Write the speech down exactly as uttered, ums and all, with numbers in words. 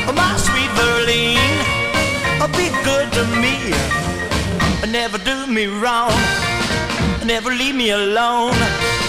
my sweet Verlene, be good to me, never do me wrong, never leave me alone.